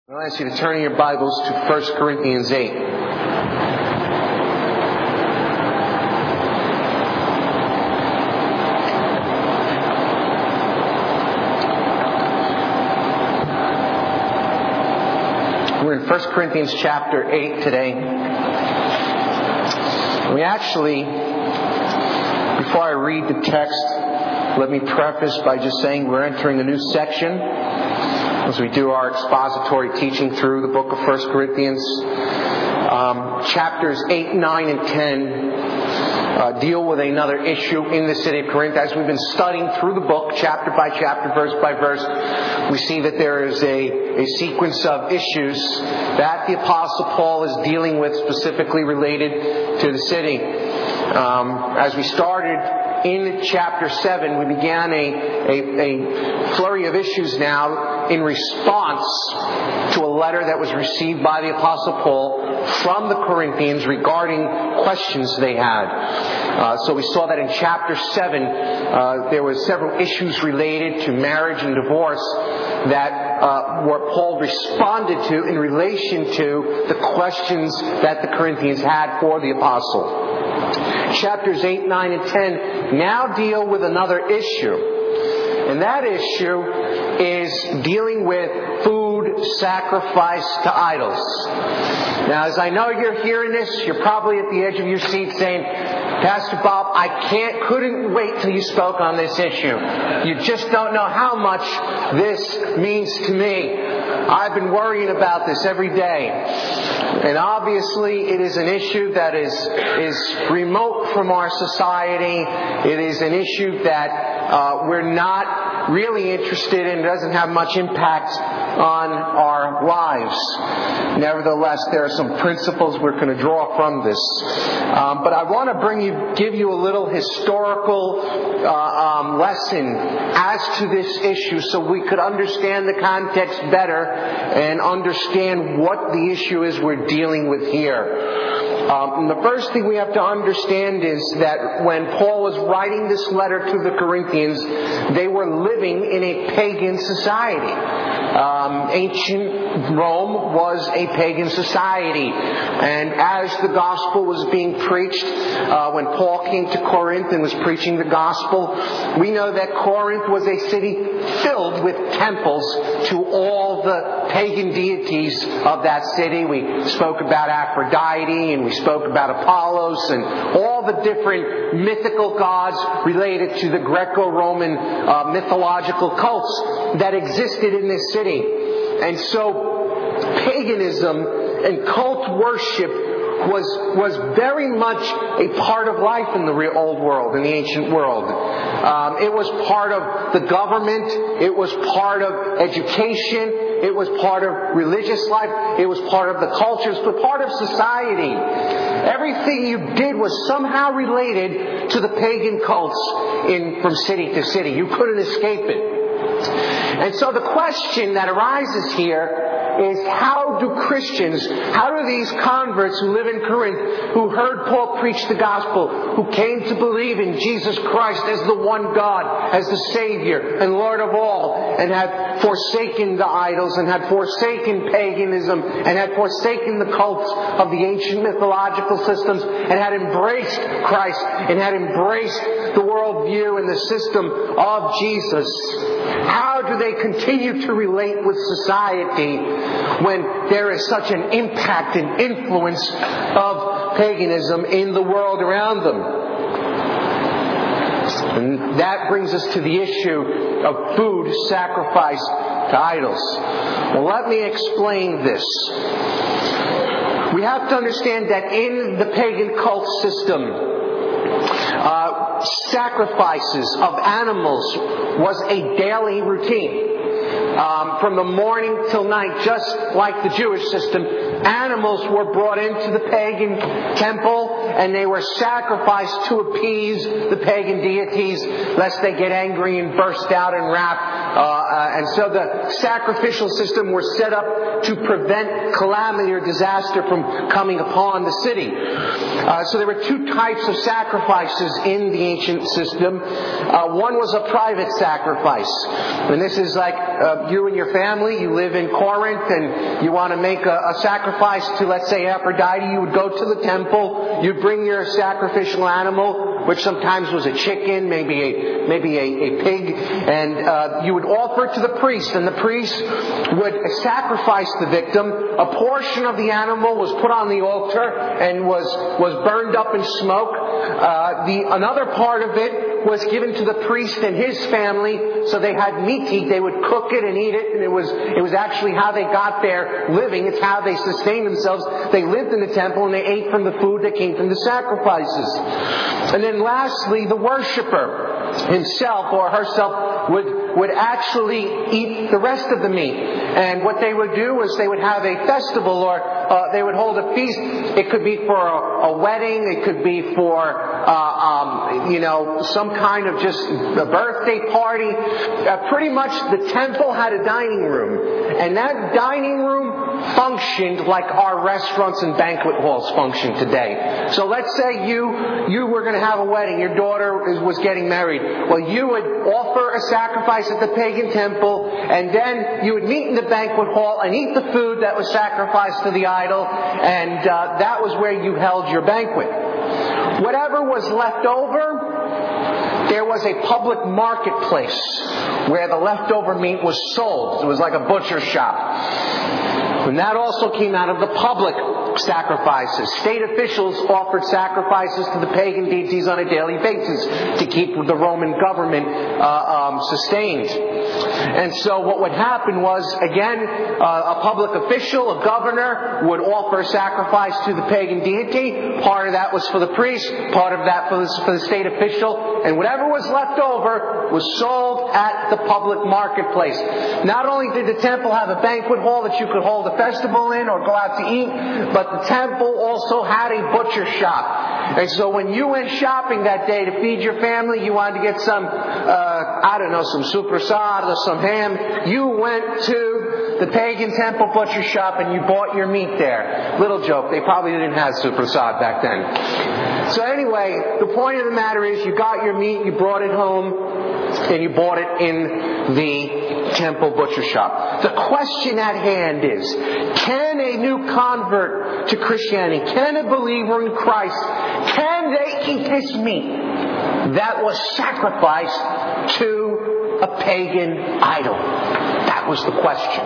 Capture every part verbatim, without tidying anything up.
I'll ask you to turn in your Bibles to First Corinthians eight. We're in First Corinthians chapter eight today. We actually, before I read the text, let me preface by just saying we're entering a new section as we do our expository teaching through the book of First Corinthians. Um, chapters eight, nine, and ten uh, deal with another issue in the city of Corinth. As we've been studying through the book, chapter by chapter, verse by verse, we see that there is a, a sequence of issues that the Apostle Paul is dealing with, specifically related to the city. Um, as we started in chapter seven, we began a, a, a flurry of issues now in response to a letter that was received by the Apostle Paul from the Corinthians regarding questions they had. Uh, so we saw that in chapter seven, uh, there were several issues related to marriage and divorce that uh, where Paul responded to in relation to the questions that the Corinthians had for the Apostle. Chapters eight, nine, and ten now deal with another issue. And that issue is dealing with food sacrificed to idols. Now, as I know you're hearing this, you're probably at the edge of your seat saying, Pastor Bob, I can't, couldn't wait till you spoke on this issue. You just don't know how much this means to me. I've been worrying about this every day. And obviously it is an issue that is, is remote from our society. It is an issue that uh, we're not really interested in. It doesn't have much impact on our lives. Nevertheless, there are some principles we're going to draw from this. Um, but I want to bring you, give you a little historical uh, um, lesson as to this issue so we could understand the context better and understand what the issue is we're dealing with here. Um, the first thing we have to understand is that when Paul was writing this letter to the Corinthians, they were living in a pagan society. Um, ancient Rome was a pagan society. And as the gospel was being preached, uh, when Paul came to Corinth and was preaching the gospel, we know that Corinth was a city filled with temples to all the pagan deities of that city. We spoke about Aphrodite and we spoke about Apollos and all the different mythical gods related to the Greco-Roman uh, mythological cults that existed in this city. And so paganism and cult worship was was very much a part of life in the real old world, in the ancient world. Um, it was part of the government. It was part of education. It was part of religious life. It was part of the cultures, but part of society. Everything you did was somehow related to the pagan cults in from city to city. You couldn't escape it. And so the question that arises here is, how do Christians, how do these converts who live in Corinth, who heard Paul preach the gospel, who came to believe in Jesus Christ as the one God, as the Savior and Lord of all, and had forsaken the idols, and had forsaken paganism, and had forsaken the cults of the ancient mythological systems, and had embraced Christ, and had embraced the worldview and the system of Jesus, how do they continue to relate with society when there is such an impact and influence of paganism in the world around them? And that brings us to the issue of food sacrificed to idols. Well, let me explain this. We have to understand that in the pagan cult system, uh, sacrifices of animals was a daily routine. Um, from the morning till night, just like the Jewish system, animals were brought into the pagan temple and they were sacrificed to appease the pagan deities, lest they get angry and burst out in wrath. Uh, uh, and so the sacrificial system was set up to prevent calamity or disaster from coming upon the city. Uh, so there were two types of sacrifices in the ancient system. Uh, one was a private sacrifice. And this is like uh, you and your family, you live in Corinth and you want to make a, a sacrifice to, let's say, Aphrodite. You would go to the temple, you'd bring your sacrificial animal, which sometimes was a chicken, maybe a maybe a, a pig, and uh, you would offer it to the priest, and the priest would sacrifice the victim. A portion of the animal was put on the altar and was was burned up in smoke. Uh, the another part of it was given to the priest and his family, so they had meat to eat. They would cook it and eat it, and it was it was actually how they got their living. It's how they sustained themselves. They lived in the temple and they ate from the food that came from the sacrifices. And then lastly, the worshiper himself or herself would would actually eat the rest of the meat. And what they would do is they would have a festival, or uh, they would hold a feast. It could be for a, a wedding. It could be for uh, um, you know some kind of just a birthday party. Uh, pretty much the temple had a dining room, and that dining room functioned like our restaurants and banquet halls function today. So let's say you you were going to have a wedding. Your daughter is, was getting married. Well, you would offer a sacrifice at the pagan temple, and then you would meet in the banquet hall and eat the food that was sacrificed to the idol, and uh, that was where you held your banquet. Whatever was left over, there was a public marketplace where the leftover meat was sold. It was like a butcher shop. And that also came out of the public sacrifices. State officials offered sacrifices to the pagan deities on a daily basis to keep the Roman government uh, um, sustained. And so what would happen was, again, uh, a public official, a governor, would offer a sacrifice to the pagan deity. Part of that was for the priest, part of that for the, for the state official, and whatever was left over was sold at the public marketplace. Not only did the temple have a banquet hall that you could hold a festival in or go out to eat, but the temple also had a butcher shop. And so when you went shopping that day to feed your family, you wanted to get some, uh, I don't know, some suprasad or some ham, you went to the pagan temple butcher shop and you bought your meat there. Little joke, they probably didn't have suprasad back then. So anyway, the point of the matter is you got your meat, you brought it home, and you bought it in the temple butcher shop. The question at hand is, can a new convert to Christianity, can a believer in Christ, can they eat this meat that was sacrificed to a pagan idol? That was the question.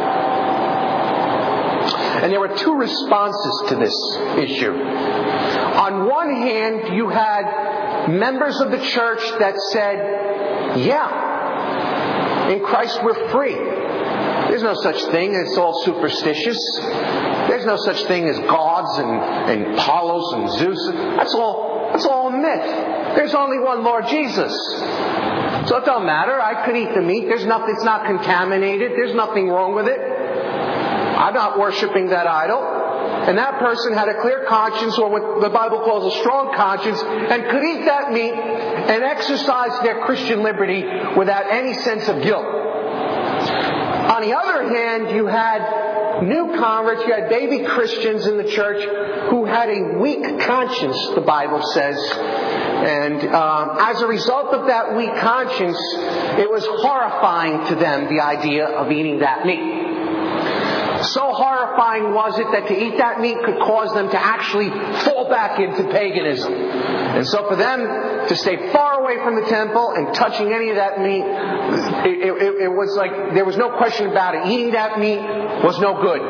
And there were two responses to this issue. On one hand, you had members of the church that said, yeah, in Christ we're free. There's no such thing. It's all superstitious. There's no such thing as gods and, and Apollos and Zeus. That's all, that's all a myth. There's only one Lord Jesus. So it don't matter. I could eat the meat. There's nothing, it's not contaminated. There's nothing wrong with it. I'm not worshiping that idol. And that person had a clear conscience, or what the Bible calls a strong conscience, and could eat that meat and exercise their Christian liberty without any sense of guilt. On the other hand, you had new converts, you had baby Christians in the church who had a weak conscience, the Bible says. And um, as a result of that weak conscience, it was horrifying to them, the idea of eating that meat. So horrifying was it that to eat that meat could cause them to actually fall back into paganism. And so for them to stay far away from the temple and touching any of that meat, it, it, it was like there was no question about it. Eating that meat was no good.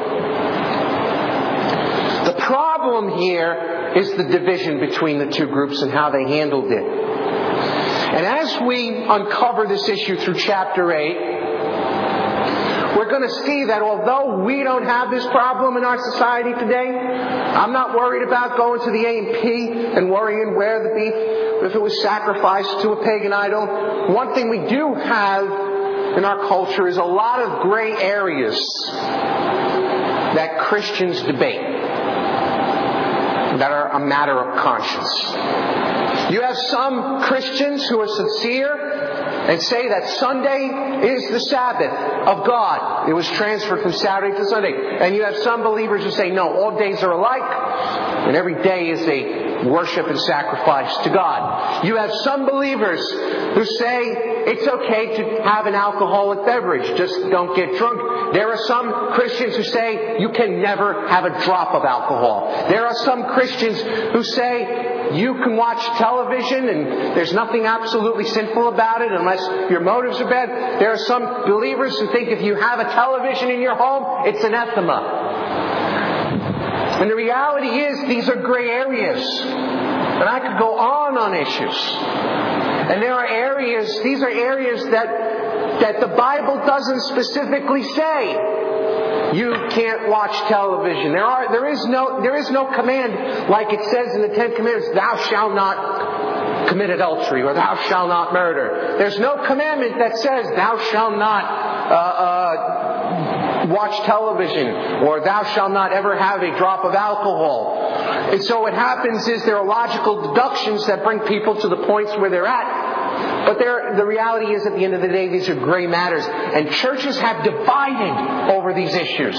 The problem here is the division between the two groups and how they handled it. And as we uncover this issue through chapter eight, we're going to see that although we don't have this problem in our society today, I'm not worried about going to the A and P and worrying where the beef, if it was sacrificed to a pagan idol. One thing we do have in our culture is a lot of gray areas that Christians debate. that are a matter of conscience. You have some Christians who are sincere and say that Sunday is the Sabbath of God. It was transferred from Saturday to Sunday. And you have some believers who say, no, all days are alike, and every day is a worship and sacrifice to God. You have some believers who say it's okay to have an alcoholic beverage, just don't get drunk. There are some Christians who say you can never have a drop of alcohol. There are some Christians who say you can watch television and there's nothing absolutely sinful about it unless your motives are bad. There are some believers who think if you have a television in your home, it's anathema. And the reality is, these are gray areas. And I could go on on issues. And there are areas, these are areas that, that the Bible doesn't specifically say you can't watch television. There are, there is no, there is no command like it says in the Ten Commandments, thou shalt not commit adultery or thou shalt not murder. There's no commandment that says thou shalt not, uh, uh, watch television, or thou shalt not ever have a drop of alcohol. And so what happens is there are logical deductions that bring people to the points where they're at. But there, the reality is, at the end of the day, these are gray matters. And churches have divided over these issues.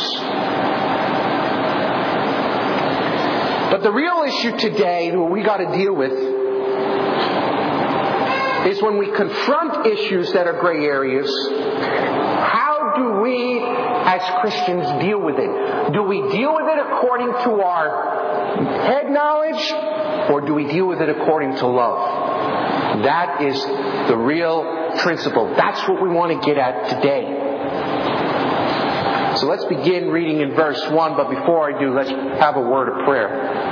But the real issue today that we got to deal with is when we confront issues that are gray areas, how do we as Christians deal with it? Do we deal with it according to our head knowledge, or do we deal with it according to love? That is the real principle. That's what we want to get at today. So let's begin reading in verse one, but before I do, let's have a word of prayer.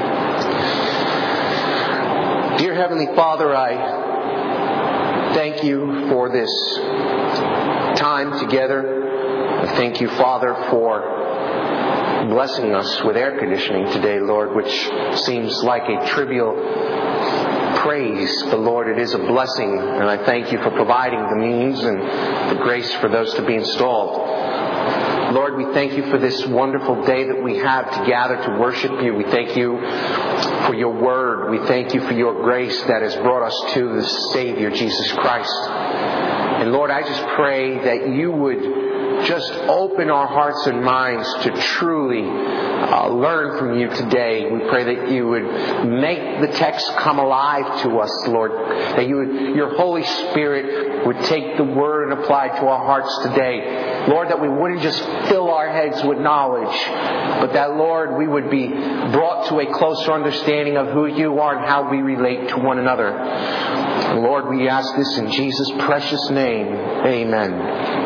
Dear Heavenly Father, I thank you for this time together. I thank you, Father, for blessing us with air conditioning today, Lord, which seems like a trivial praise, but Lord, it is a blessing, and I thank you for providing the means and the grace for those to be installed. Lord, we thank you for this wonderful day that we have to gather to worship you. We thank you for your word. We thank you for your grace that has brought us to the Savior, Jesus Christ. And Lord, I just pray that you would just open our hearts and minds to truly uh, learn from you today. We pray that you would make the text come alive to us, Lord. That you would, your Holy Spirit would take the word and apply it to our hearts today. Lord, that we wouldn't just fill our heads with knowledge, but that, Lord, we would be brought to a closer understanding of who you are and how we relate to one another. And Lord, we ask this in Jesus' precious name. Amen.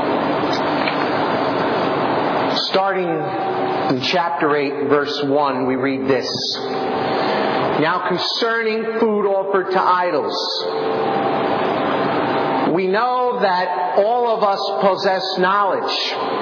Starting in chapter eight, verse one, we read this. Now concerning food offered to idols, we know that all of us possess knowledge.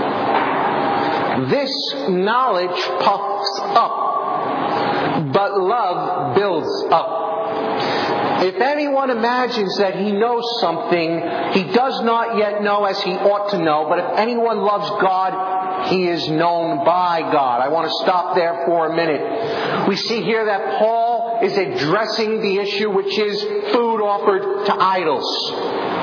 This knowledge puffs up, but love builds up. If anyone imagines that he knows something, he does not yet know as he ought to know. But if anyone loves God, he is known by God. I want to stop there for a minute. We see here that Paul is addressing the issue, which is food offered to idols.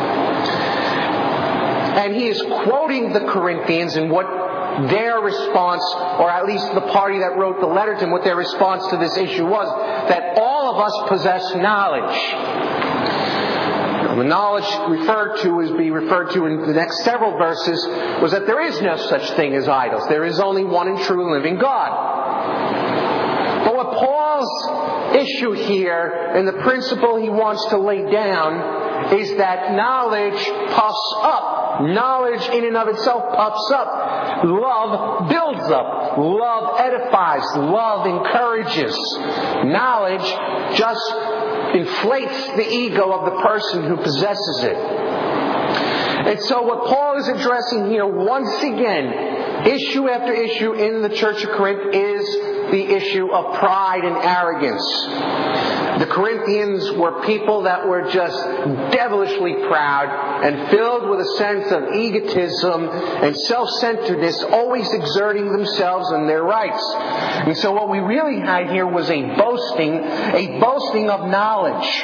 And he is quoting the Corinthians and what their response, or at least the party that wrote the letter to him, what their response to this issue was, that all of us possess knowledge. The knowledge referred to, as be referred to in the next several verses, was that there is no such thing as idols. There is only one and true living God. But what Paul's issue here, and the principle he wants to lay down, is that knowledge puffs up. Knowledge in and of itself puffs up. Love builds up. Love edifies. Love encourages. Knowledge just inflates the ego of the person who possesses it. And so what Paul is addressing here once again issue after issue in the church of Corinth is the issue of pride and arrogance. The Corinthians were people that were just devilishly proud and filled with a sense of egotism and self-centeredness, always exerting themselves and their rights. And so what we really had here was a boasting, a boasting of knowledge.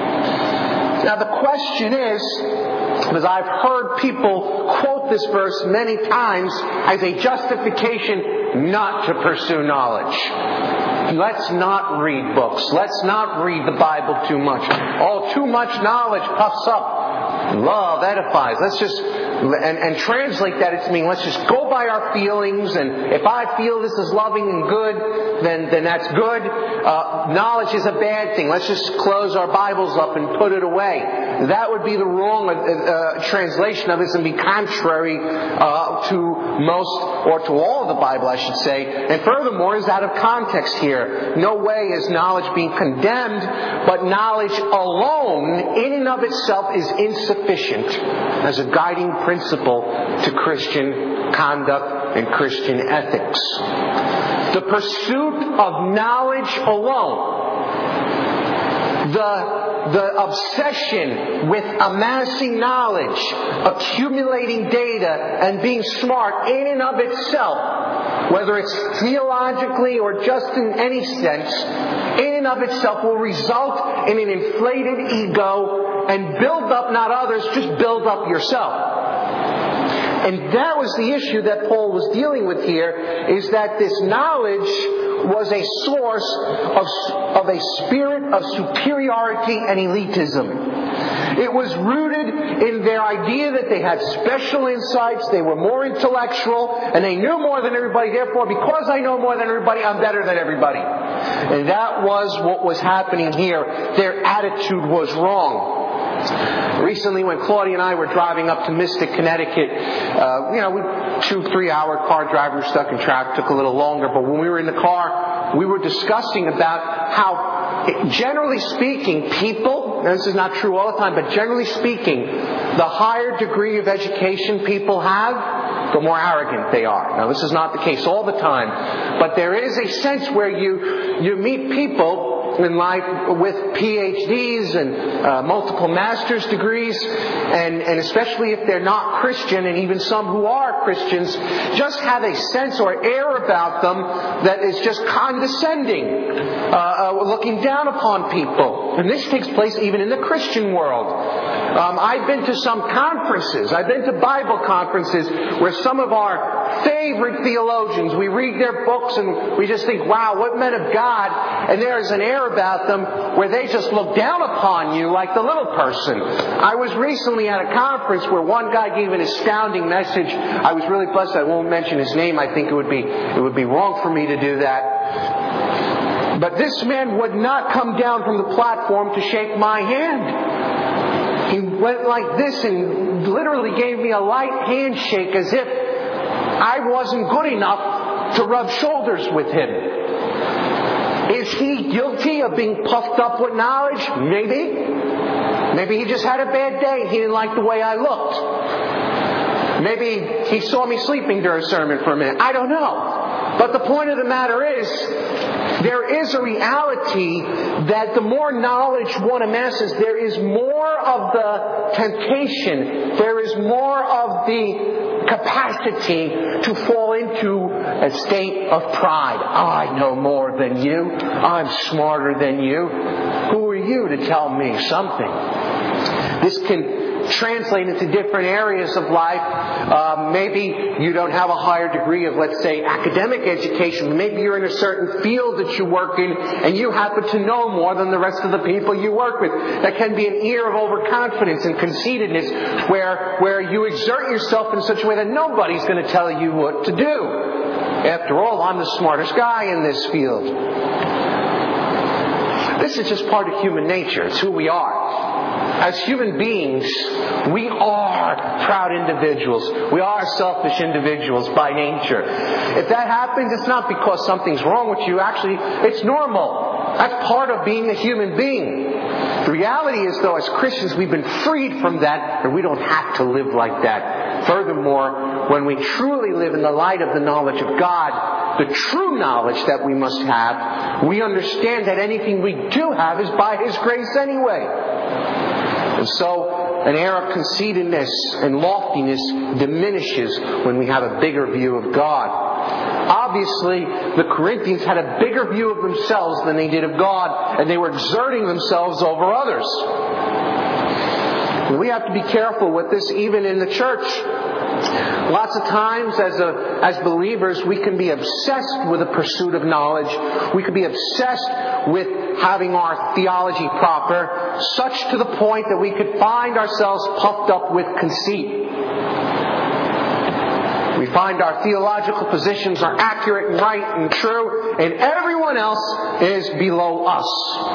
Now the question is, because I've heard people quote this verse many times as a justification not to pursue knowledge. Let's not read books. Let's not read the Bible too much. Oh, too much knowledge puffs up. Love edifies. Let's just, and, and translate that as meaning, let's just go by our feelings, and if I feel this is loving and good, then, then that's good. Uh, knowledge is a bad thing. Let's just close our Bibles up and put it away. That would be the wrong uh, translation of this and be contrary uh, to most, or to all of the Bible, I should say. And furthermore, is out of context here. No way is knowledge being condemned, but knowledge alone, in and of itself, is insufficient as a guiding principle to Christian conduct and Christian ethics. The pursuit of knowledge alone, the The obsession with amassing knowledge, accumulating data, and being smart in and of itself, whether it's theologically or just in any sense, in and of itself will result in an inflated ego and build up not others, just build up yourself. And that was the issue that Paul was dealing with here, is that this knowledge was a source of, of a spirit of superiority and elitism. It was rooted in their idea that they had special insights, they were more intellectual, and they knew more than everybody. Therefore, because I know more than everybody, I'm better than everybody. And that was what was happening here. Their attitude was wrong. Recently, when Claudia and I were driving up to Mystic, Connecticut, uh, you know, we, two, three-hour car drive, we were stuck in traffic, took a little longer. But when we were in the car, we were discussing about how, generally speaking, people, and this is not true all the time, but generally speaking, the higher degree of education people have, the more arrogant they are. Now, this is not the case all the time, but there is a sense where you you meet people in life with P H Ds and uh, multiple master's degrees, and, and especially if they're not Christian, and even some who are Christians, just have a sense or air about them that is just condescending, uh, uh, looking down upon people. And this takes place even in the Christian world. Um, I've been to some conferences, I've been to Bible conferences where some of our favorite theologians, we read their books and we just think, wow, what men of God, and there is an air about them where they just look down upon you like the little person. I was recently at a conference where one guy gave an astounding message. I was really blessed. I won't mention his name. I think it would be it would be wrong for me to do that. But this man would not come down from the platform to shake my hand. He went like this and literally gave me a light handshake as if I wasn't good enough to rub shoulders with him. Is he guilty of being puffed up with knowledge? Maybe. Maybe he just had a bad day. He didn't like the way I looked. Maybe he saw me sleeping during a sermon for a minute. I don't know. But the point of the matter is, there is a reality that the more knowledge one amasses, there is more of the temptation, there is more of the capacity to fall into a state of pride. I know more than you. I'm smarter than you. Who are you to tell me something? This can translate into different areas of life. Uh, maybe you don't have a higher degree of, let's say, academic education. Maybe you're in a certain field that you work in and you happen to know more than the rest of the people you work with. That can be an air of overconfidence and conceitedness where, where you exert yourself in such a way that nobody's going to tell you what to do. After all, I'm the smartest guy in this field. This is just part of human nature. It's who we are. As human beings, we are proud individuals. We are selfish individuals by nature. If that happens, it's not because something's wrong with you. Actually, it's normal. That's part of being a human being. The reality is, though, as Christians, we've been freed from that, and we don't have to live like that. Furthermore, when we truly live in the light of the knowledge of God, the true knowledge that we must have, we understand that anything we do have is by His grace anyway. And so, an air of conceitedness and loftiness diminishes when we have a bigger view of God. Obviously, the Corinthians had a bigger view of themselves than they did of God, and they were exerting themselves over others. And we have to be careful with this even in the church. Lots of times as a, as believers, we can be obsessed with the pursuit of knowledge. We can be obsessed with having our theology proper, such to the point that we could find ourselves puffed up with conceit. We find our theological positions are accurate and right and true, and everyone else is below us.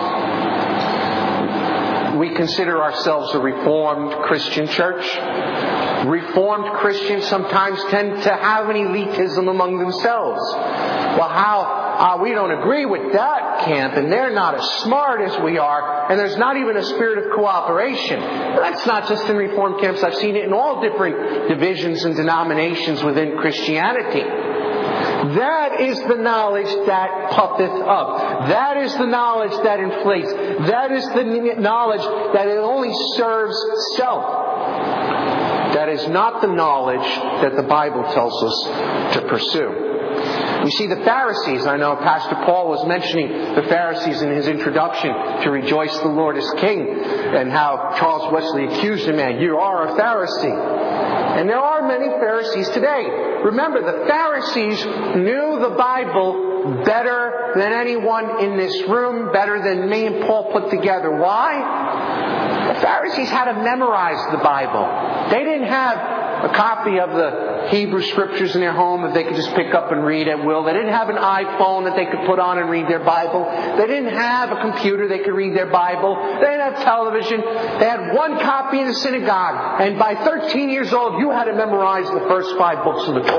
We consider ourselves a Reformed Christian church. Reformed Christians sometimes tend to have an elitism among themselves. Well, how uh, we don't agree with that camp, and they're not as smart as we are, and there's not even a spirit of cooperation. That's not just in Reformed camps. I've seen it in all different divisions and denominations within Christianity. That is the knowledge that puffeth up. That is the knowledge that inflates. That is the knowledge that it only serves self. That is not the knowledge that the Bible tells us to pursue. We see the Pharisees. I know Pastor Paul was mentioning the Pharisees in his introduction to Rejoice the Lord is King, and how Charles Wesley accused a man, you are a Pharisee. And there are many Pharisees today. Remember, the Pharisees knew the Bible better than anyone in this room, better than me and Paul put together. Why? The Pharisees had to memorize the Bible. They didn't have a copy of the Hebrew Scriptures in their home that they could just pick up and read at will. They didn't have an iPhone that they could put on and read their Bible. They didn't have a computer they could read their Bible. They didn't have television. They had one copy in the synagogue. And by thirteen years old, you had to memorize the first five books of the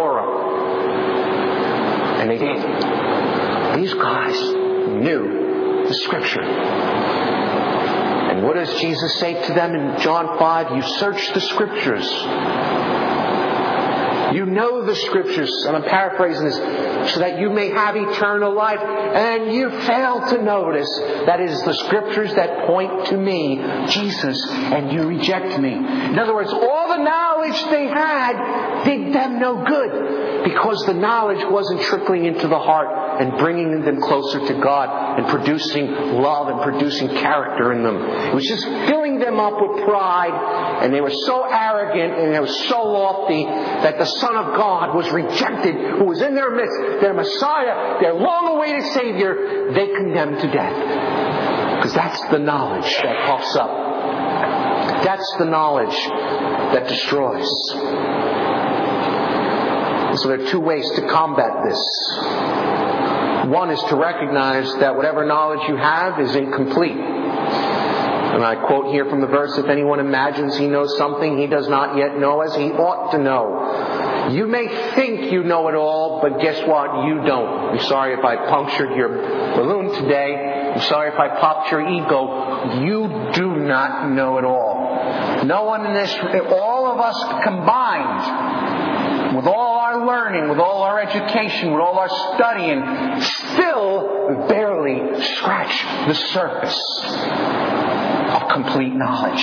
Torah. And they did. These guys knew the Scripture. And what does Jesus say to them in John five? You search the Scriptures. You know the Scriptures, and I'm paraphrasing this, so that you may have eternal life. And you fail to notice that it is the Scriptures that point to me, Jesus, and you reject me. In other words, all the knowledge they had did them no good, because the knowledge wasn't trickling into the heart and bringing them closer to God and producing love and producing character in them. It was just filling them up with pride, and they were so arrogant and they were so lofty that the Son of God was rejected, who was in their midst, their Messiah, their long-awaited Savior, they condemned to death. Because that's the knowledge that puffs up. That's the knowledge that destroys. So there are two ways to combat this. One is to recognize that whatever knowledge you have is incomplete. And I quote here from the verse, if anyone imagines he knows something he does not yet know as he ought to know. You may think you know it all, but guess what? You don't. I'm sorry if I punctured your balloon today. I'm sorry if I popped your ego. You do not know it all. No one in this, all of us combined, with all our learning, with all our education, with all our studying, still barely scratch the surface of complete knowledge.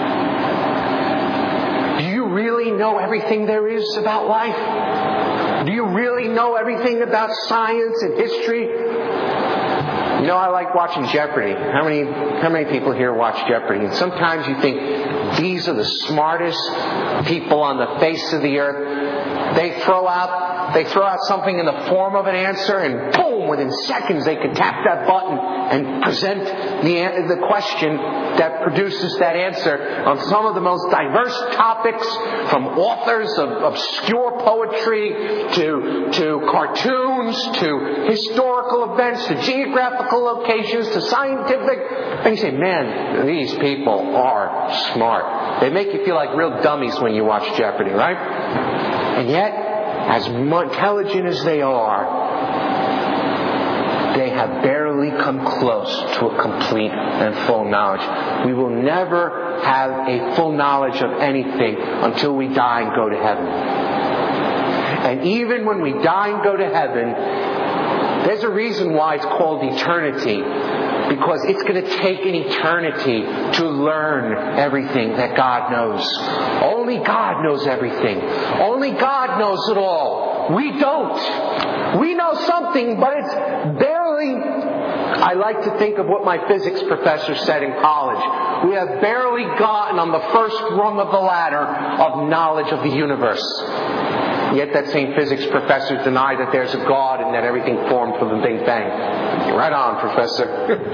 Do you really know everything there is about life? Do you really know everything about science and history? You know, I like watching Jeopardy. How many, how many people here watch Jeopardy? And sometimes you think, these are the smartest people on the face of the earth. They throw out, they throw out something in the form of an answer, and boom, within seconds they can tap that button and present the, the question that produces that answer on some of the most diverse topics, from authors of obscure poetry to, to cartoons, to historical events, to geographical locations, to scientific. And you say, man, these people are smart. They make you feel like real dummies when you watch Jeopardy, right? And yet, as intelligent as they are, they have barely come close to a complete and full knowledge. We will never have a full knowledge of anything until we die and go to heaven. And even when we die and go to heaven, there's a reason why it's called eternity. Because it's going to take an eternity to learn everything that God knows. Only God knows everything. Only God knows it all. We don't. We know something, but it's barely... I like to think of what my physics professor said in college. We have barely gotten on the first rung of the ladder of knowledge of the universe. Yet that same physics professor denied that there's a God and that everything formed from the Big Bang. Right on, Professor.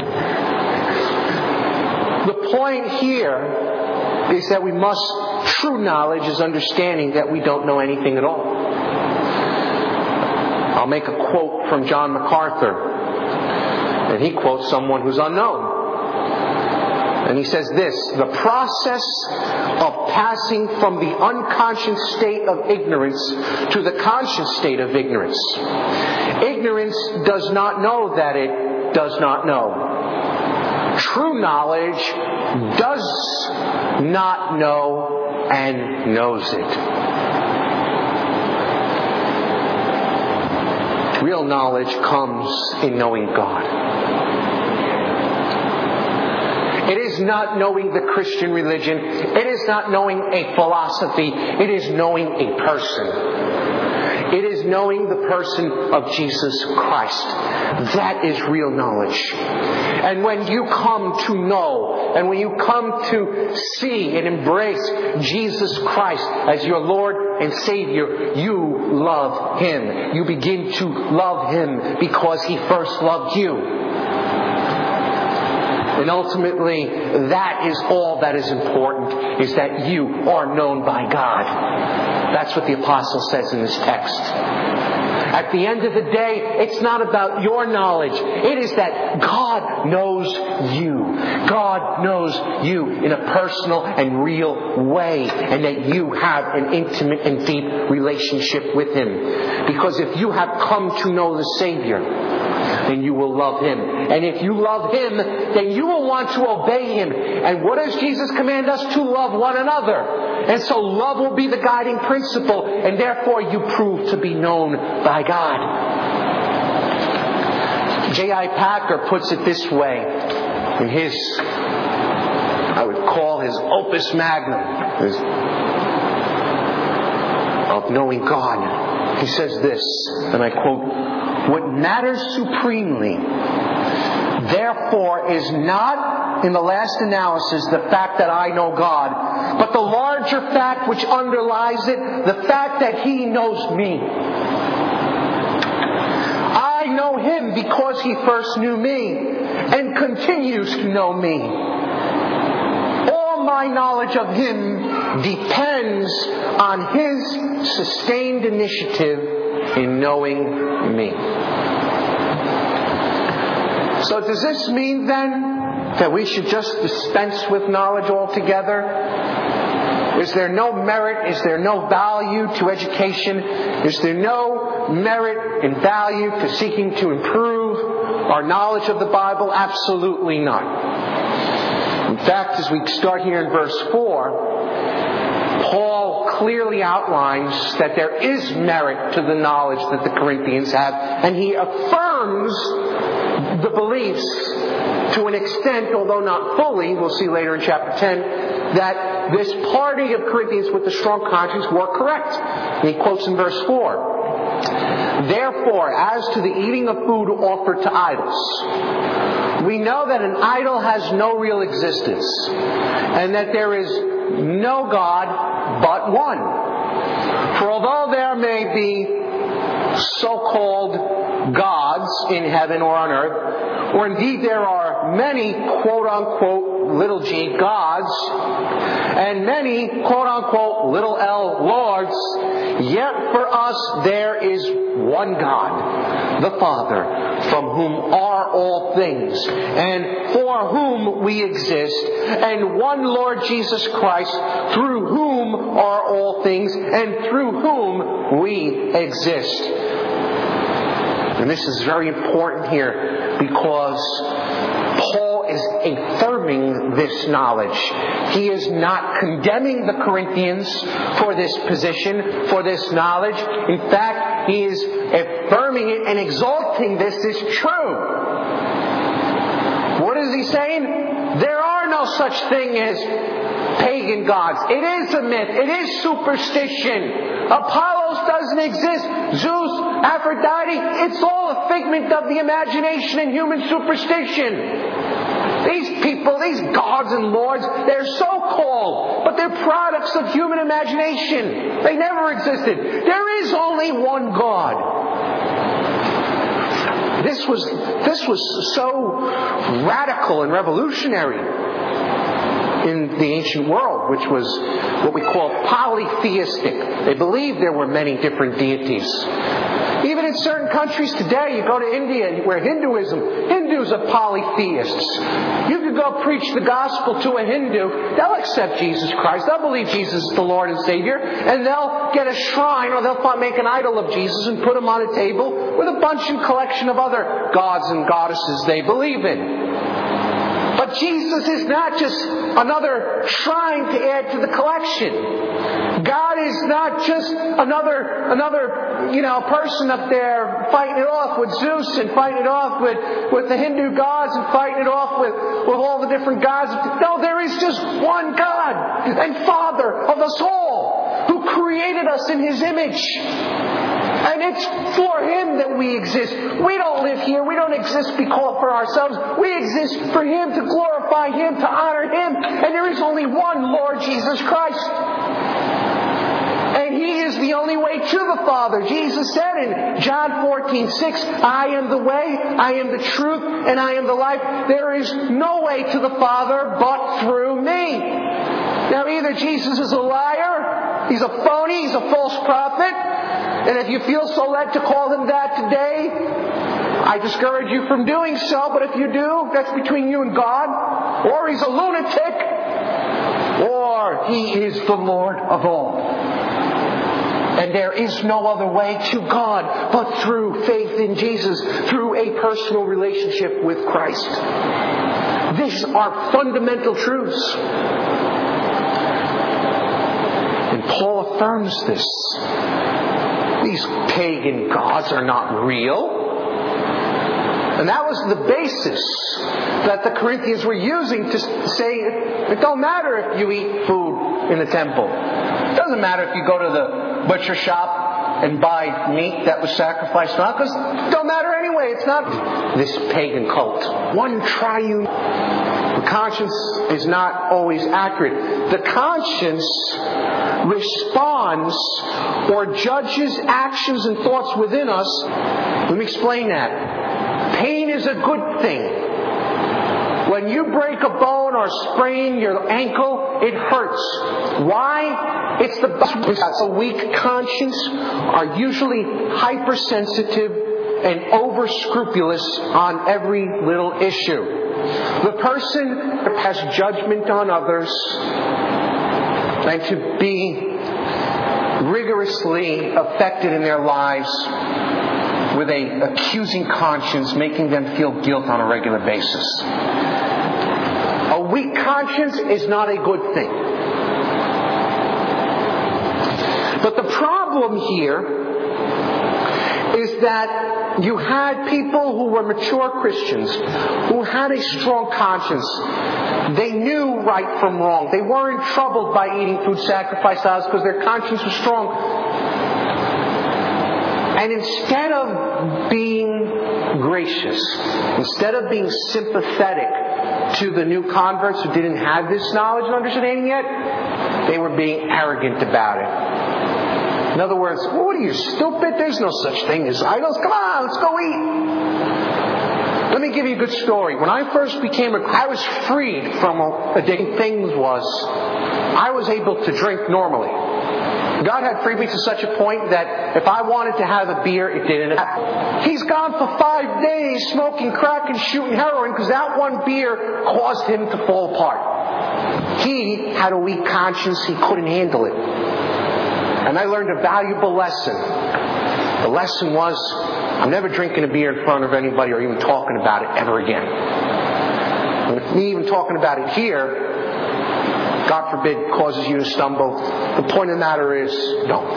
The point here is that we must, true knowledge is understanding that we don't know anything at all. I'll make a quote from John MacArthur. And he quotes someone who's unknown. And he says this: the process of passing from the unconscious state of ignorance to the conscious state of ignorance. Ignorance does not know that it does not know. True knowledge does not know and knows it. Real knowledge comes in knowing God. It is not knowing the Christian religion. It is not knowing a philosophy. It is knowing a person. It is knowing the person of Jesus Christ. That is real knowledge. And when you come to know, and when you come to see and embrace Jesus Christ as your Lord and Savior, you love Him. You begin to love Him because He first loved you. And ultimately, that is all that is important, is that you are known by God. That's what the apostle says in this text. At the end of the day, it's not about your knowledge. It is that God knows you. God knows you in a personal and real way, and that you have an intimate and deep relationship with Him. Because if you have come to know the Savior, then you will love Him. And if you love Him, then you will want to obey Him. And what does Jesus command us? To love one another. And so love will be the guiding principle, and therefore you prove to be known by God. J I Packer puts it this way in his, I would call his opus magnum his, of knowing God. He says this, and I quote, "What matters supremely, therefore, is not, in the last analysis, the fact that I know God, but the larger fact which underlies it, the fact that He knows me. I know Him because He first knew me and continues to know me. All my knowledge of Him depends on His sustained initiative in knowing me." So does this mean then that we should just dispense with knowledge altogether? Is there no merit? Is there no value to education? Is there no merit and value to seeking to improve our knowledge of the Bible? Absolutely not. In fact, as we start here in verse four, Paul clearly outlines that there is merit to the knowledge that the Corinthians have, and he affirms the beliefs to an extent, although not fully, we'll see later in chapter ten, that this party of Corinthians with the strong conscience were correct. And he quotes in verse four, "Therefore, as to the eating of food offered to idols, we know that an idol has no real existence, and that there is no God but one. For although there may be so-called gods in heaven or on earth, or indeed there are many quote-unquote little g gods, and many quote-unquote little l lords, yet for us there is one God, the Father, from whom are all things, and for whom we exist, and one Lord Jesus Christ, through whom are all things, and through whom we exist." And this is very important here because Paul is affirming this knowledge. He is not condemning the Corinthians for this position, for this knowledge. In fact, he is affirming it and exalting this as true. What is he saying? There are no such thing as pagan gods. It is a myth. It is superstition. Apollos doesn't exist. Zeus, Aphrodite, it's all a figment of the imagination and human superstition. These people, these gods and lords, they're so-called, but they're products of human imagination. They never existed. There is only one God. This was, this was so radical and revolutionary in the ancient world, which was what we call polytheistic. They believed there were many different deities. Even in certain countries today, you go to India where Hinduism, Hindus are polytheists. You could go preach the gospel to a Hindu, they'll accept Jesus Christ, they'll believe Jesus is the Lord and Savior, and they'll get a shrine or they'll make an idol of Jesus and put him on a table with a bunch and collection of other gods and goddesses they believe in. But Jesus is not just another shrine to add to the collection. God is not just another, another, you know, person up there fighting it off with Zeus and fighting it off with, with the Hindu gods and fighting it off with, with all the different gods. No, there is just one God and Father of us all who created us in His image. And it's for Him that we exist. We don't live here. We don't exist because for ourselves. We exist for Him, to glorify Him, to honor Him. And there is only one Lord Jesus Christ. And He is the only way to the Father. Jesus said in John fourteen six, I am the way, I am the truth, and I am the life. There is no way to the Father but through me. Now either Jesus is a liar, He's a phony, He's a false prophet. And if you feel so led to call Him that today, I discourage you from doing so. But if you do, that's between you and God. Or He's a lunatic. Or He is the Lord of all. And there is no other way to God but through faith in Jesus, through a personal relationship with Christ. These are fundamental truths. And Paul affirms this. These pagan gods are not real. And that was the basis that the Corinthians were using to say it don't matter if you eat food in the temple. It doesn't matter if you go to the butcher shop and buy meat that was sacrificed on, because it don't matter anyway. It's not this pagan cult. One triune. The conscience is not always accurate. The conscience responds or judges actions and thoughts within us. Let me explain that. Pain is a good thing. When you break a bone or sprain your ankle, it hurts. Why? It's the a weak conscience are usually hypersensitive and over-scrupulous on every little issue. The person has judgment on others and to be rigorously affected in their lives with an accusing conscience, making them feel guilt on a regular basis. A weak conscience is not a good thing. But the problem here is that you had people who were mature Christians, who had a strong conscience. They knew right from wrong. They weren't troubled by eating food sacrificed to us because their conscience was strong. And instead of being gracious, instead of being sympathetic to the new converts who didn't have this knowledge and understanding yet, they were being arrogant about it. In other words, well, what are you, stupid? There's no such thing as idols. Come on, let's go eat. Let me give you a good story. When I first became a, I was freed from addicting things was, I was able to drink normally. God had freed me to such a point that if I wanted to have a beer, it didn't happen. He's gone for five days smoking crack and shooting heroin because that one beer caused him to fall apart. He had a weak conscience. He couldn't handle it. And I learned a valuable lesson. The lesson was, I'm never drinking a beer in front of anybody or even talking about it ever again. And if me even talking about it here, God forbid, causes you to stumble, the point of the matter is, don't.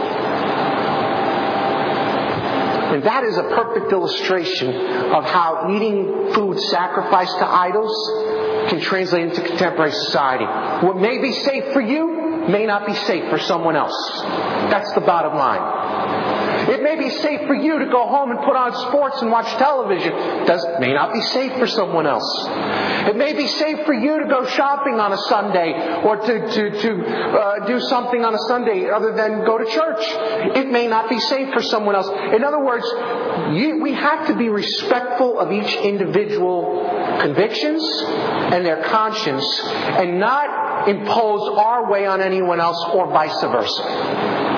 And that is a perfect illustration of how eating food sacrificed to idols can translate into contemporary society. What may be safe for you may not be safe for someone else. That's the bottom line. It may be safe for you to go home and put on sports and watch television. It does, may not be safe for someone else. It may be safe for you to go shopping on a Sunday or to, to, to uh, do something on a Sunday other than go to church. It may not be safe for someone else. In other words, you, we have to be respectful of each individual convictions and their conscience and not impose our way on anyone else or vice versa.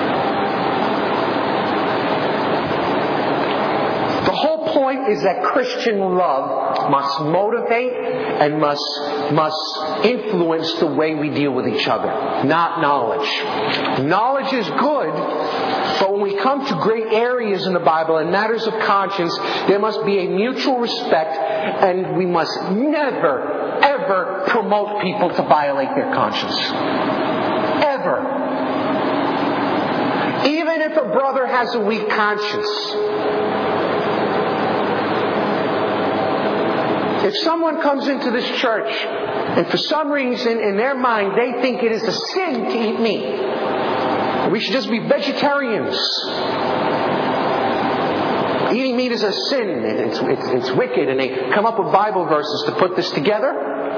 The whole point is that Christian love must motivate and must, must influence the way we deal with each other, not knowledge. Knowledge is good, but when we come to great areas in the Bible and matters of conscience, there must be a mutual respect, and we must never, ever promote people to violate their conscience. Ever. Even if a brother has a weak conscience. If someone comes into this church and for some reason in their mind they think it is a sin to eat meat, we should just be vegetarians. Eating meat is a sin, it's, it's, it's wicked, and they come up with Bible verses to put this together.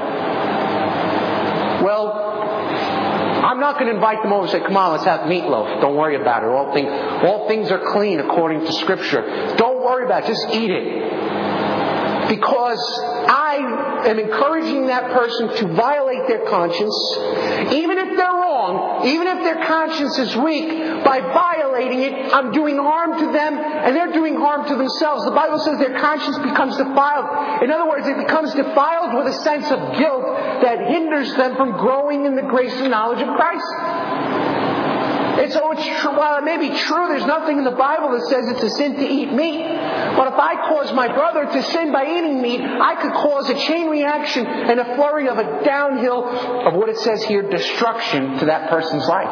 Well, I'm not going to invite them over and say, come on, let's have meatloaf. Don't worry about it. All things, all things are clean according to Scripture. Don't worry about it. Just eat it. Because I am encouraging that person to violate their conscience, even if they're wrong, even if their conscience is weak, by violating it, I'm doing harm to them, and they're doing harm to themselves. The Bible says their conscience becomes defiled. In other words, it becomes defiled with a sense of guilt that hinders them from growing in the grace and knowledge of Christ. And so it's true, while it may be true, there's nothing in the Bible that says it's a sin to eat meat. But if I cause my brother to sin by eating meat, I could cause a chain reaction and a flurry of a downhill of what it says here, destruction to that person's life.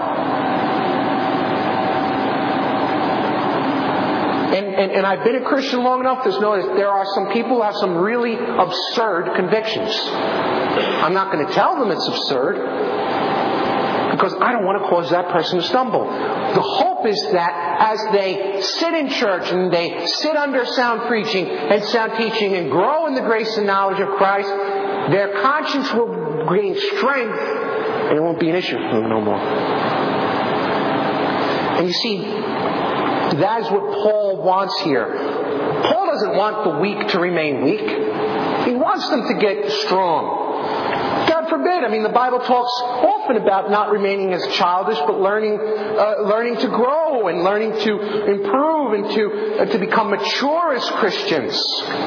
And, and, and I've been a Christian long enough to know that there are some people who have some really absurd convictions. I'm not going to tell them it's absurd, because I don't want to cause that person to stumble. The hope is that as they sit in church and they sit under sound preaching and sound teaching and grow in the grace and knowledge of Christ, their conscience will gain strength and it won't be an issue for them no more. And you see, that is what Paul wants here. Paul doesn't want the weak to remain weak. He wants them to get strong. God forbid. I mean, the Bible talks often about not remaining as childish, but learning, uh, learning to grow and learning to improve and to uh, to become mature as Christians.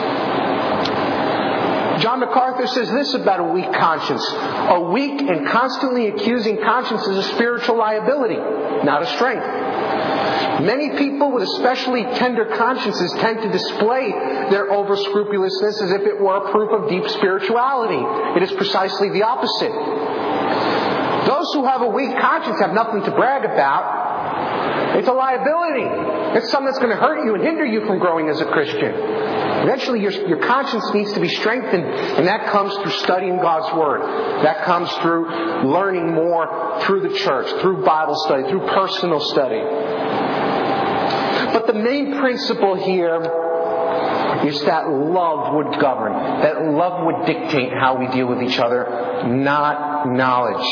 John MacArthur says this about a weak conscience: a weak and constantly accusing conscience is a spiritual liability, not a strength. Many people with especially tender consciences tend to display their over-scrupulousness as if it were a proof of deep spirituality. It is precisely the opposite. Those who have a weak conscience have nothing to brag about. It's a liability. It's something that's going to hurt you and hinder you from growing as a Christian. Eventually your, your conscience needs to be strengthened, and that comes through studying God's Word. That comes through learning more through the church, through Bible study, through personal study. But the main principle here is that love would govern, that love would dictate how we deal with each other, not knowledge.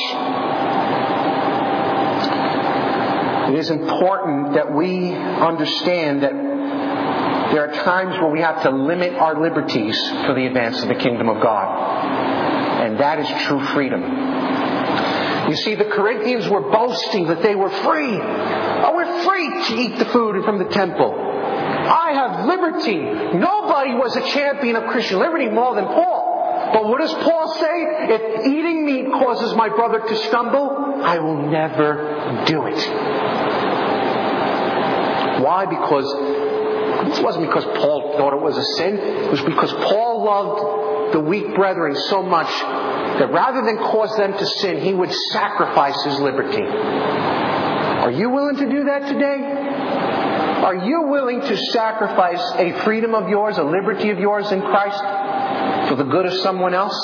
It is important that we understand that there are times where we have to limit our liberties for the advance of the kingdom of God. And that is true freedom. You see, the Corinthians were boasting that they were free. Oh, we're free to eat the food from the temple. I have liberty. Nobody was a champion of Christian liberty more than Paul. But what does Paul say? If eating meat causes my brother to stumble, I will never do it. Why? Because This wasn't because Paul thought it was a sin. It was because Paul loved the weak brethren so much that rather than cause them to sin, he would sacrifice his liberty. Are you willing to do that today? Are you willing to sacrifice a freedom of yours, a liberty of yours in Christ for the good of someone else?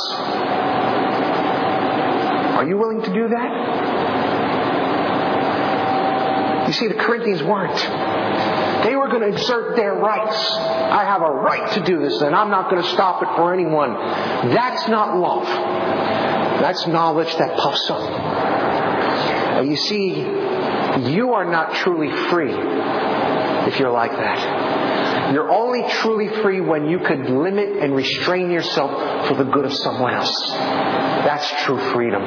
Are you willing to do that? You see, the Corinthians weren't. They were going to exert their rights. I have a right to do this, and I'm not going to stop it for anyone. That's not love. That's knowledge that puffs up. And you see, you are not truly free if you're like that. You're only truly free when you could limit and restrain yourself for the good of someone else. That's true freedom.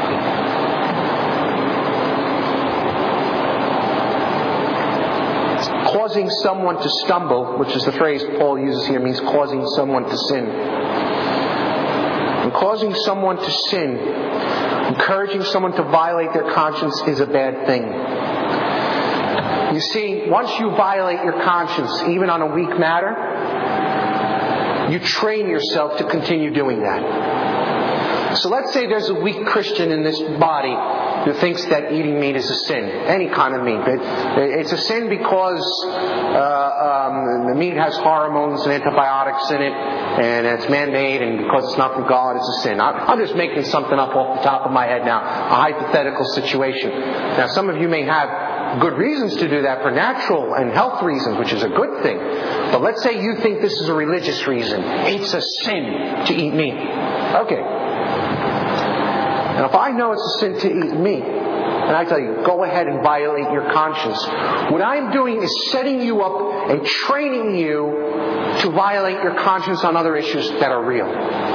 Causing someone to stumble, which is the phrase Paul uses here, means causing someone to sin. And causing someone to sin, encouraging someone to violate their conscience is a bad thing. You see, once you violate your conscience, even on a weak matter, you train yourself to continue doing that. So let's say there's a weak Christian in this body who thinks that eating meat is a sin. Any kind of meat. It's a sin because uh, um, the meat has hormones and antibiotics in it, and it's man-made, and because it's not from God, it's a sin. I'm just making something up off the top of my head now, a hypothetical situation. Now, some of you may have good reasons to do that for natural and health reasons, which is a good thing. But let's say you think this is a religious reason. It's a sin to eat meat. Okay. And if I know it's a sin to eat meat, and I tell you, go ahead and violate your conscience, what I'm doing is setting you up and training you to violate your conscience on other issues that are real.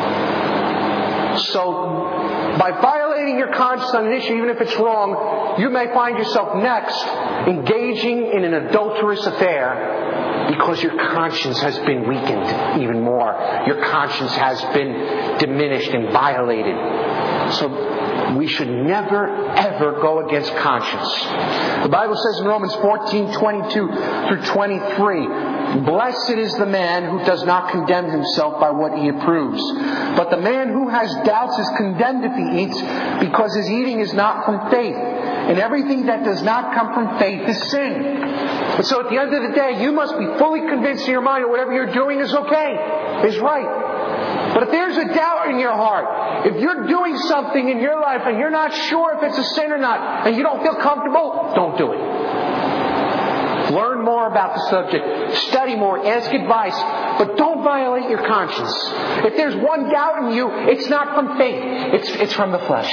So, by violating your conscience on an issue, even if it's wrong, you may find yourself next engaging in an adulterous affair because your conscience has been weakened even more. Your conscience has been diminished and violated. So we should never, ever go against conscience. The Bible says in Romans fourteen, twenty-two through twenty-three, "Blessed is the man who does not condemn himself by what he approves. But the man who has doubts is condemned if he eats, because his eating is not from faith. And everything that does not come from faith is sin." And so at the end of the day, you must be fully convinced in your mind that whatever you're doing is okay, is right. But if there's a doubt in your heart, if you're doing something in your life and you're not sure if it's a sin or not, and you don't feel comfortable, don't do it. Learn more about the subject. Study more. Ask advice. But don't violate your conscience. If there's one doubt in you, it's not from faith. It's, it's from the flesh.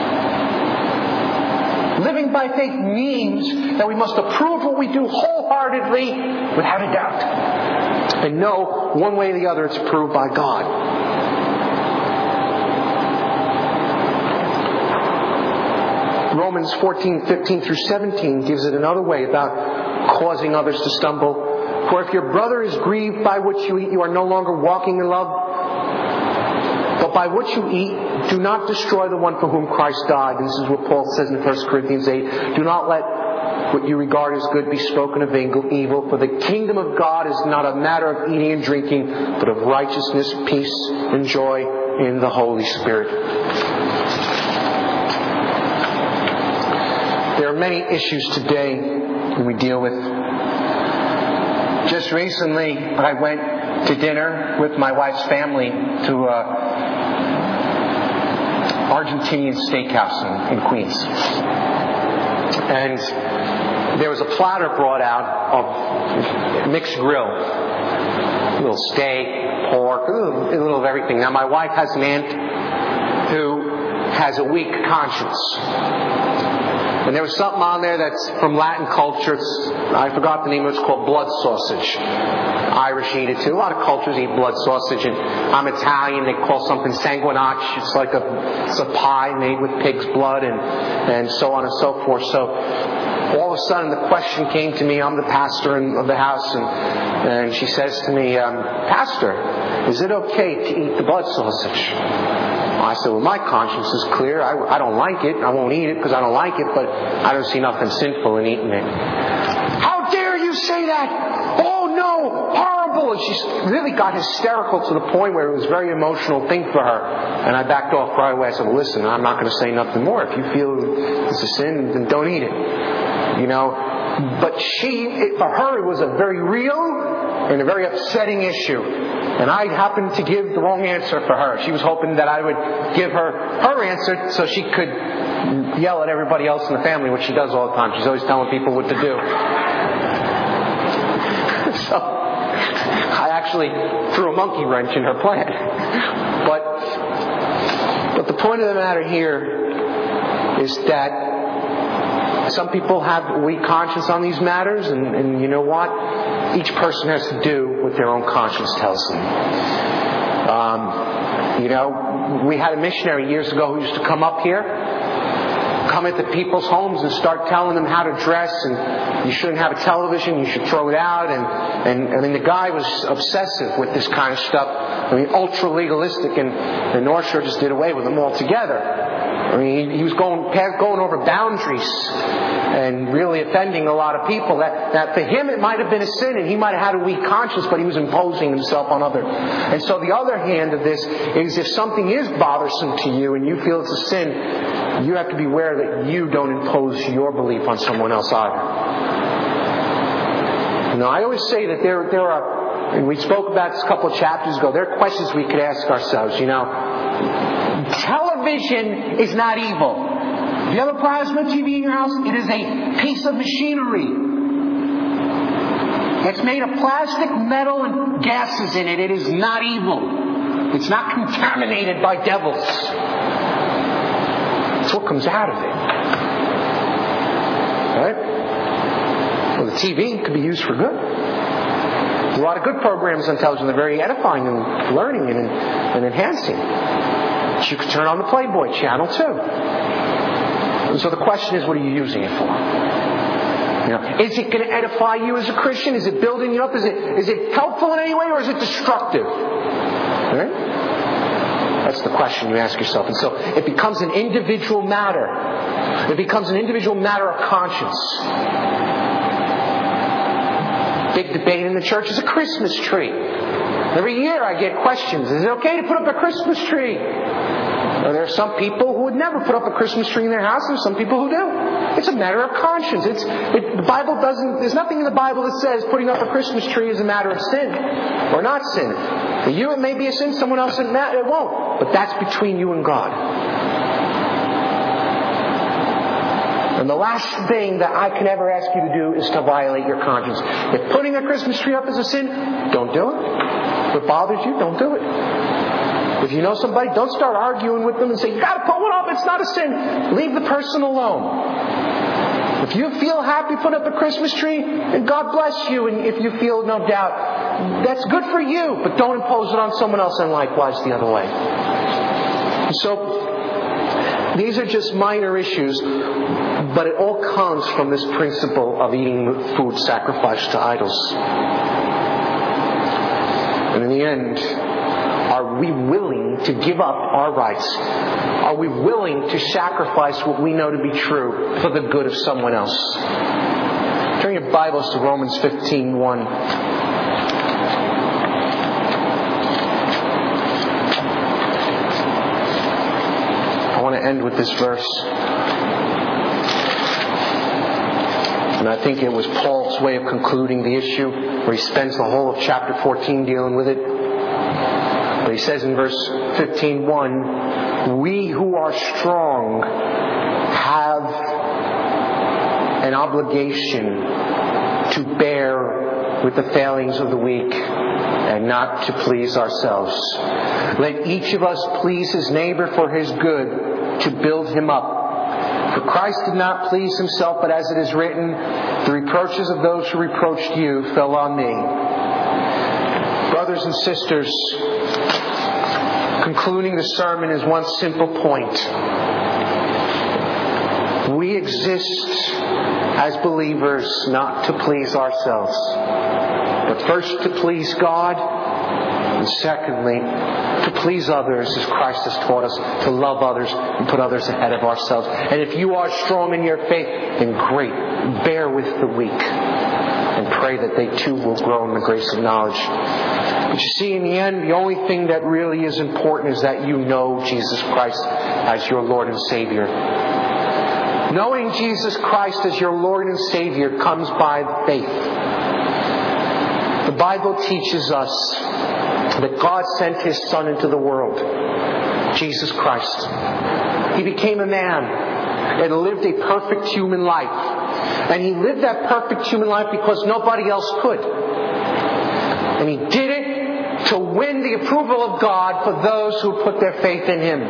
Living by faith means that we must approve what we do wholeheartedly without a doubt. And know one way or the other it's approved by God. Romans fourteen, fifteen through seventeen gives it another way about causing others to stumble. "For if your brother is grieved by what you eat, you are no longer walking in love. But by what you eat, do not destroy the one for whom Christ died." This is what Paul says in First Corinthians eight. "Do not let what you regard as good be spoken of evil. For the kingdom of God is not a matter of eating and drinking, but of righteousness, peace, and joy in the Holy Spirit." There are many issues today that we deal with. Just recently, I went to dinner with my wife's family to a Argentinian steakhouse in, in Queens. And there was a platter brought out of mixed grill. A little steak, pork, a little, a little of everything. Now, my wife has an aunt who has a weak conscience. And there was something on there that's from Latin culture. It's, I forgot the name. It's called blood sausage. Irish eat it too. A lot of cultures eat blood sausage. And I'm Italian. They call something sanguinacci. It's like a, it's a pie made with pig's blood and, and so on and so forth. So all of a sudden the question came to me. I'm the pastor of the house. And, and she says to me, um, "Pastor, is it okay to eat the blood sausage?" I said, "Well, my conscience is clear. I, I don't like it. I won't eat it because I don't like it, but I don't see nothing sinful in eating it." "How dare you say that? Oh no, and she really got hysterical to the point where it was a very emotional thing for her. And I backed off right away. I said, well, listen, I'm not going to say nothing more. If you feel it's a sin, then don't eat it. You know, but she, it, for her, it was a very real and a very upsetting issue. And I happened to give the wrong answer for her. She was hoping that I would give her her answer so she could yell at everybody else in the family, which she does all the time. She's always telling people what to do. So I actually threw a monkey wrench in her plan. But, but the point of the matter here is that some people have a weak conscience on these matters, and, and you know what? Each person has to do what their own conscience tells them. Um, you know, we had a missionary years ago who used to come up here, come into people's homes and start telling them how to dress, and you shouldn't have a television, you should throw it out, and, and I mean the guy was obsessive with this kind of stuff. I mean, ultra legalistic, and the North Shore just did away with them altogether. I mean, he, he was going past, going over boundaries and really offending a lot of people. That, that for him it might have been a sin, and he might have had a weak conscience, but he was imposing himself on others. And so the other hand of this is, if something is bothersome to you and you feel it's a sin, you have to be aware that you don't impose your belief on someone else either. Now, I always say that there, there are, and we spoke about this a couple of chapters ago, there are questions we could ask ourselves. You know, television is not evil. If you have a plasma T V in your house, it is a piece of machinery. It's made of plastic, metal, and gases in it. It is not evil. It's not contaminated by devils. It's what comes out of it. Right? Well, the T V can be used for good. There's a lot of good programs on television. They're very edifying and learning and, and enhancing. But you could turn on the Playboy channel too. And so the question is, what are you using it for? You know, is it going to edify you as a Christian? Is it building you up? Is it is it helpful in any way, or is it destructive? Right? That's the question you ask yourself. And so it becomes an individual matter. It becomes an individual matter of conscience. Big debate in the church is a Christmas tree. Every year I get questions. Is it okay to put up a Christmas tree? Or there are some people who would never put up a Christmas tree in their house. There's some people who do. It's a matter of conscience. It's it, the Bible doesn't. There's nothing in the Bible that says putting up a Christmas tree is a matter of sin or not sin. For you, it may be a sin. Someone else, it, it won't. But that's between you and God. And the last thing that I can ever ask you to do is to violate your conscience. If putting a Christmas tree up is a sin, don't do it. If it bothers you, don't do it. If you know somebody, don't start arguing with them and say, you got to put one up, it's not a sin. Leave the person alone. If you feel happy, put up a Christmas tree, and God bless you. And if you feel no doubt, that's good for you, but don't impose it on someone else, and likewise the other way. And so, these are just minor issues, but it all comes from this principle of eating food sacrificed to idols. And in the end, are we willing to give up our rights? Are we willing to sacrifice what we know to be true for the good of someone else? Turn your Bibles to Romans fifteen one. I want to end with this verse. And I think it was Paul's way of concluding the issue, where he spends the whole of chapter fourteen dealing with it. But he says in verse fifteen one, we who are strong have an obligation to bear with the failings of the weak and not to please ourselves. Let each of us please his neighbor for his good, to build him up. For Christ did not please himself, but as it is written, the reproaches of those who reproached you fell on me. Brothers and sisters, concluding the sermon is one simple point. We exist as believers not to please ourselves, but first to please God, and secondly, to please others as Christ has taught us, to love others and put others ahead of ourselves. And if you are strong in your faith, then great, bear with the weak. and pray that they too will grow in the grace of knowledge. But you see, in the end, the only thing that really is important is that you know Jesus Christ as your Lord and Savior. Knowing Jesus Christ as your Lord and Savior comes by faith. The Bible teaches us that God sent His Son into the world, Jesus Christ. He became a man and lived a perfect human life. And He lived that perfect human life because nobody else could. And He did it to win the approval of God for those who put their faith in Him.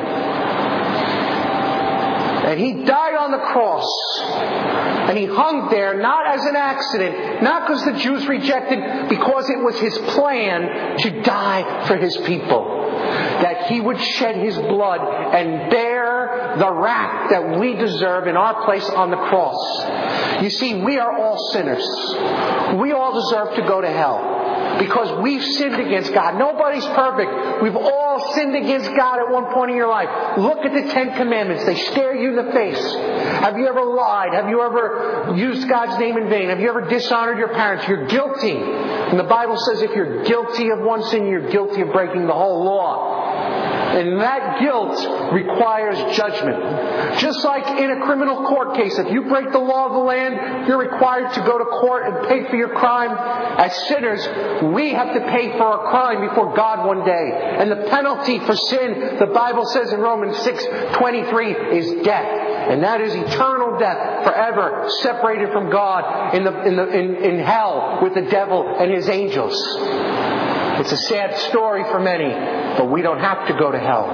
And He died on the cross. And He hung there not as an accident, not because the Jews rejected, because it was His plan to die for His people. That He would shed His blood and bear the wrath that we deserve in our place on the cross. You see, we are all sinners. We all deserve to go to hell. Because we've sinned against God. Nobody's perfect. We've all sinned against God at one point in your life. Look at the Ten Commandments. They stare you in the face. Have you ever lied? Have you ever used God's name in vain? Have you ever dishonored your parents? You're guilty. And the Bible says if you're guilty of one sin, you're guilty of breaking the whole law. And that guilt requires judgment. Just like in a criminal court case, if you break the law of the land, you're required to go to court and pay for your crime. As sinners, we have to pay for our crime before God one day. And the penalty for sin, the Bible says in Romans six twenty-three, is death. And that is eternal death, forever separated from God in the in the in, in hell with the devil and his angels. It's a sad story for many, but we don't have to go to hell.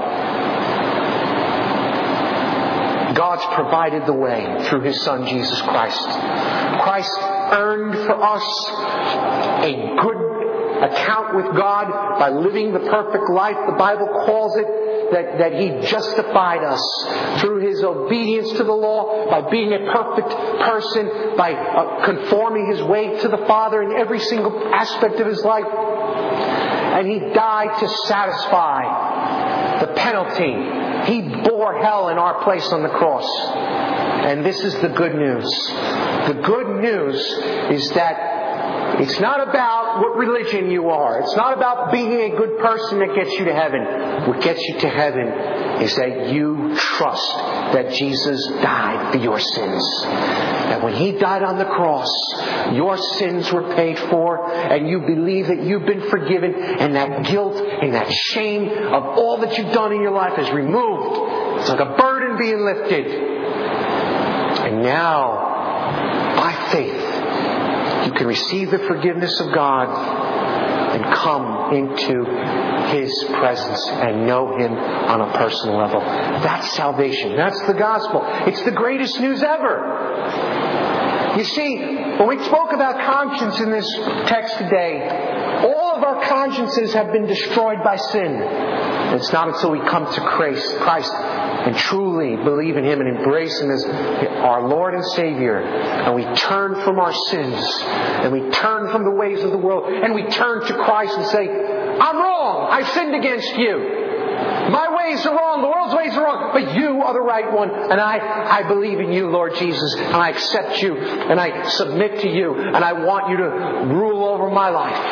God's provided the way through His Son, Jesus Christ. Christ earned for us a good account with God by living the perfect life. The Bible calls it that, that He justified us through His obedience to the law, by being a perfect person, by uh, conforming His way to the Father in every single aspect of His life. And He died to satisfy the penalty. He bore hell in our place on the cross. And this is the good news. The good news is that it's not about what religion you are. It's not about being a good person that gets you to heaven. What gets you to heaven is that you trust that Jesus died for your sins. That when He died on the cross, your sins were paid for, and you believe that you've been forgiven, and that guilt and that shame of all that you've done in your life is removed. It's like a burden being lifted. And now, by faith, you can receive the forgiveness of God and come into His presence and know Him on a personal level. That's salvation. That's the gospel. It's the greatest news ever. You see, when we spoke about conscience in this text today, all of our consciences have been destroyed by sin. And it's not until we come to Christ and truly believe in Him and embrace Him as our Lord and Savior, and we turn from our sins, and we turn from the ways of the world, and we turn to Christ and say, I'm wrong, I've sinned against You. My ways are wrong, the world's ways are wrong, but You are the right one, and I, I believe in You, Lord Jesus, and I accept You, and I submit to You, and I want You to rule over my life.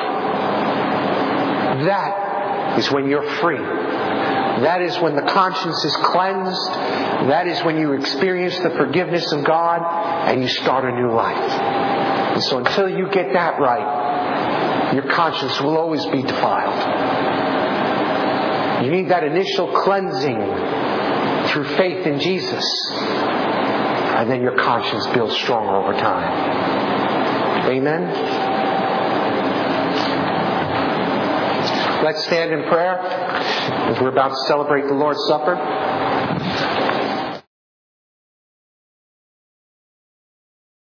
That is when you're free. That is when the conscience is cleansed. That is when you experience the forgiveness of God and you start a new life. And so until you get that right, your conscience will always be defiled. You need that initial cleansing through faith in Jesus. And then your conscience builds stronger over time. Amen? Let's stand in prayer as we're about to celebrate the Lord's Supper.